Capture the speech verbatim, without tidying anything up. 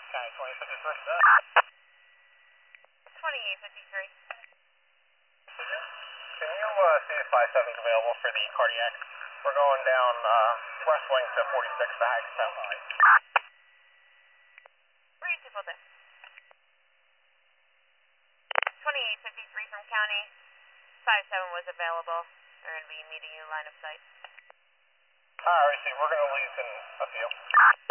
County twenty fifty-three. twenty-eight fifty-three. Can you uh, see if five seven's available for the cardiac? We're going down uh, West Wing to forty-six to Hagstown. Where are you people there? twenty-eight fifty-three from County. five seven was available. They're going to be meeting you line of sight. Alright, see, we're going to leave in a few.